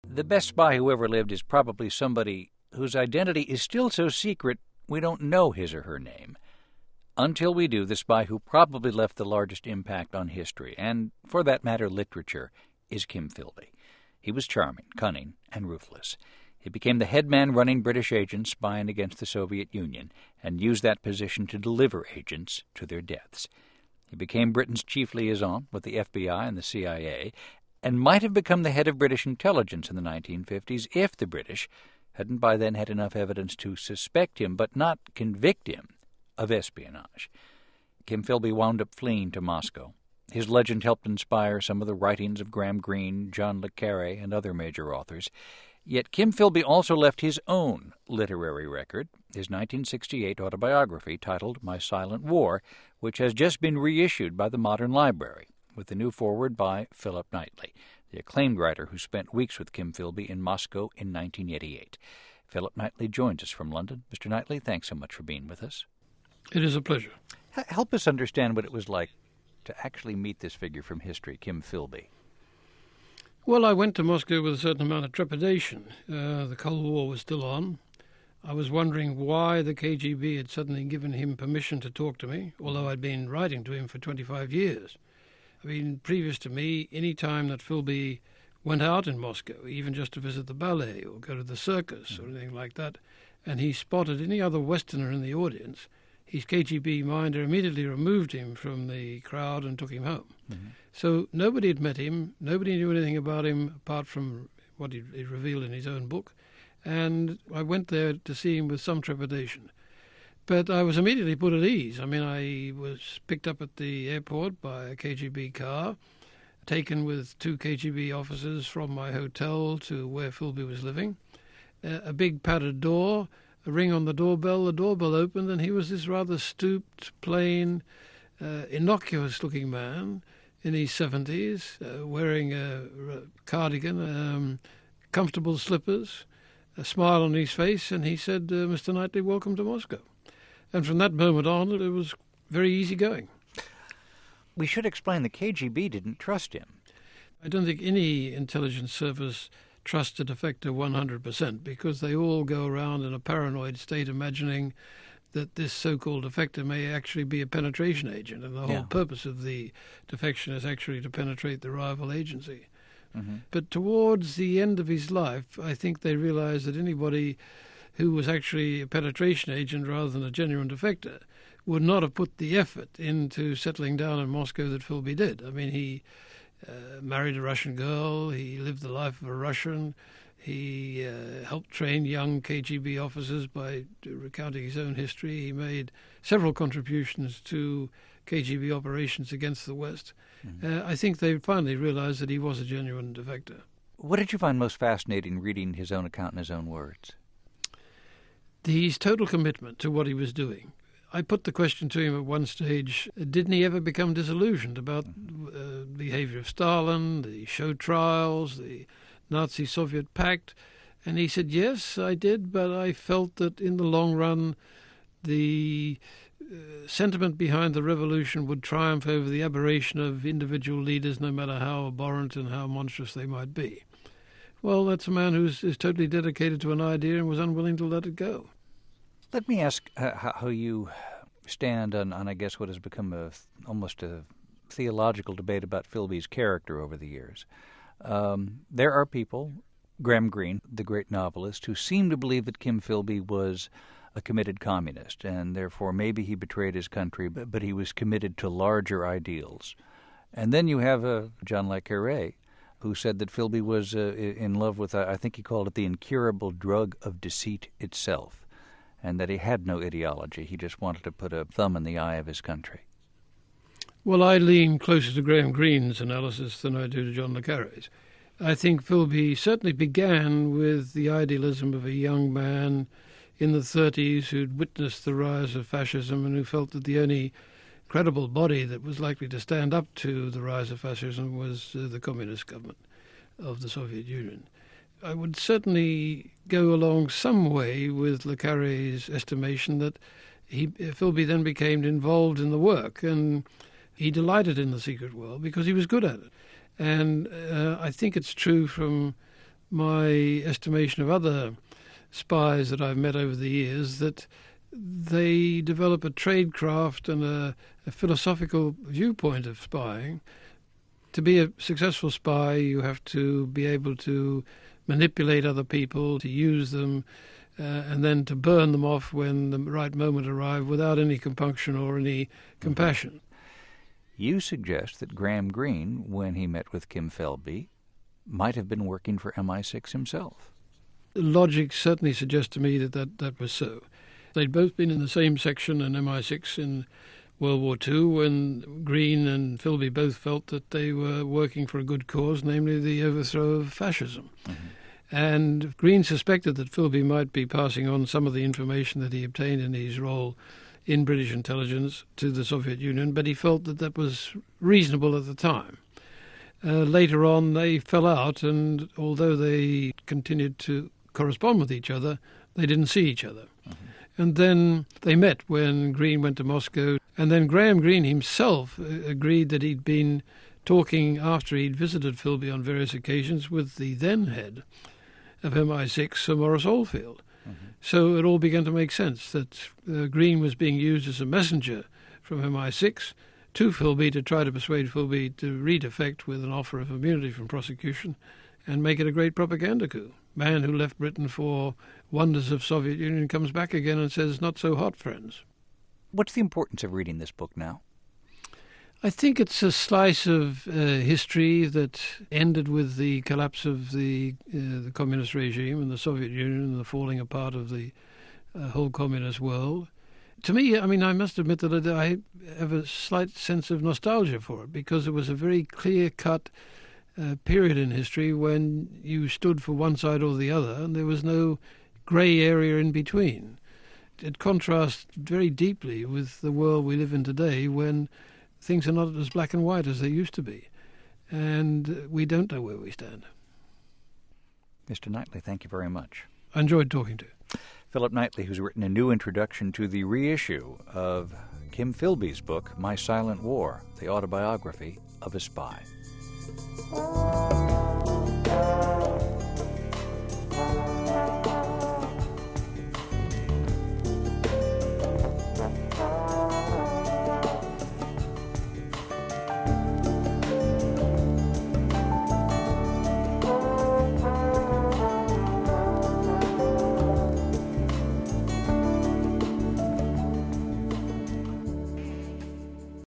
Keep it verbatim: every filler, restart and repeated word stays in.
The best spy who ever lived is probably somebody whose identity is still so secret we don't know his or her name. Until we do, the spy who probably left the largest impact on history, and for that matter literature, is Kim Philby. He was charming, cunning, and ruthless. He became the head man running British agents spying against the Soviet Union, and used that position to deliver agents to their deaths. He became Britain's chief liaison with the F B I and the C I A, and might have become the head of British intelligence in the nineteen fifties if the British hadn't by then had enough evidence to suspect him, but not convict him, of espionage. Kim Philby wound up fleeing to Moscow. His legend helped inspire some of the writings of Graham Greene, John le Carré, and other major authors. Yet Kim Philby also left his own literary record, his nineteen sixty-eight autobiography titled My Silent War, which has just been reissued by the Modern Library, with the new foreword by Philip Knightley, the acclaimed writer who spent weeks with Kim Philby in Moscow in nineteen eighty-eight. Philip Knightley joins us from London. Mister Knightley, thanks so much for being with us. It is a pleasure. H- help us understand what it was like to actually meet this figure from history, Kim Philby. Well, I went to Moscow with a certain amount of trepidation. Uh, the Cold War was still on. I was wondering why the K G B had suddenly given him permission to talk to me, although I'd been writing to him for twenty-five years. I mean, previous to me, any time that Philby went out in Moscow, even just to visit the ballet or go to the circus or anything like that, and he spotted any other Westerner in the audience, his K G B minder immediately removed him from the crowd and took him home. Mm-hmm. So nobody had met him, nobody knew anything about him apart from what he, he revealed in his own book, and I went there to see him with some trepidation. But I was immediately put at ease. I mean, I was picked up at the airport by a K G B car, taken with two K G B officers from my hotel to where Philby was living, uh, a big padded door, a ring on the doorbell, the doorbell opened, and he was this rather stooped, plain, uh, innocuous-looking man in his seventies, uh, wearing a, a cardigan, um, comfortable slippers, a smile on his face, and he said, uh, Mister Knightley, welcome to Moscow. And from that moment on, it was very easy going. We should explain the K G B didn't trust him. I don't think any intelligence service trust a defector one hundred percent, because they all go around in a paranoid state imagining that this so-called defector may actually be a penetration agent, and the whole yeah. purpose of the defection is actually to penetrate the rival agency. Mm-hmm. But towards the end of his life, I think they realized that anybody who was actually a penetration agent rather than a genuine defector would not have put the effort into settling down in Moscow that Philby did. I mean, he uh, married a Russian girl, he lived the life of a Russian, he uh, helped train young K G B officers by recounting his own history. He made several contributions to K G B operations against the West. Mm-hmm. Uh, I think they finally realized that he was a genuine defector. What did you find most fascinating reading his own account in his own words? His total commitment to what he was doing. I put the question to him at one stage, didn't he ever become disillusioned about uh, the behavior of Stalin, the show trials, the Nazi-Soviet pact? And he said, yes, I did, but I felt that in the long run the uh, sentiment behind the revolution would triumph over the aberration of individual leaders, no matter how abhorrent and how monstrous they might be. Well, that's a man who is totally dedicated to an idea and was unwilling to let it go. Let me ask uh, how you stand on, on, I guess, what has become a, almost a theological debate about Philby's character over the years. Um, there are people, Graham Greene, the great novelist, who seem to believe that Kim Philby was a committed communist, and therefore maybe he betrayed his country, but, but he was committed to larger ideals. And then you have uh, John le Carré, who said that Philby was uh, in love with, uh, I think he called it the incurable drug of deceit itself, and that he had no ideology. He just wanted to put a thumb in the eye of his country. Well, I lean closer to Graham Greene's analysis than I do to John le Carré's. I think Philby certainly began with the idealism of a young man in the thirties who'd witnessed the rise of fascism and who felt that the only credible body that was likely to stand up to the rise of fascism was uh, the communist government of the Soviet Union. I would certainly go along some way with le Carré's estimation that he, Philby then became involved in the work, and he delighted in the secret world because he was good at it. And uh, I think it's true from my estimation of other spies that I've met over the years, that they develop a tradecraft and a, a philosophical viewpoint of spying. To be a successful spy, you have to be able to manipulate other people, to use them, uh, and then to burn them off when the right moment arrives without any compunction or any compassion. You suggest that Graham Greene, when he met with Kim Philby, might have been working for M I six himself. Logic certainly suggests to me that, that that was so. They'd both been in the same section in M I six in World War Two when Greene and Philby both felt that they were working for a good cause, namely the overthrow of fascism. Mm-hmm. And Greene suspected that Philby might be passing on some of the information that he obtained in his role in British intelligence to the Soviet Union, but he felt that that was reasonable at the time. Uh, later on, they fell out, and although they continued to correspond with each other, they didn't see each other. Mm-hmm. And then they met when Greene went to Moscow, and then Graham Greene himself uh, agreed that he'd been talking after he'd visited Philby on various occasions with the then head of M I six, Sir Maurice Oldfield. Mm-hmm. So it all began to make sense that uh, Greene was being used as a messenger from M I six to Philby to try to persuade Philby to redefect with an offer of immunity from prosecution and make it a great propaganda coup. Man who left Britain for wonders of Soviet Union comes back again and says, not so hot, friends. What's the importance of reading this book now? I think it's a slice of uh, history that ended with the collapse of the uh, the communist regime and the Soviet Union and the falling apart of the uh, whole communist world. To me, I mean, I must admit that I have a slight sense of nostalgia for it because it was a very clear-cut uh, period in history when you stood for one side or the other and there was no grey area in between. It contrasts very deeply with the world we live in today when things are not as black and white as they used to be, and we don't know where we stand. Mister Knightley, thank you very much. I enjoyed talking to you. Philip Knightley, who's written a new introduction to the reissue of Kim Philby's book, My Silent War, the autobiography of a spy.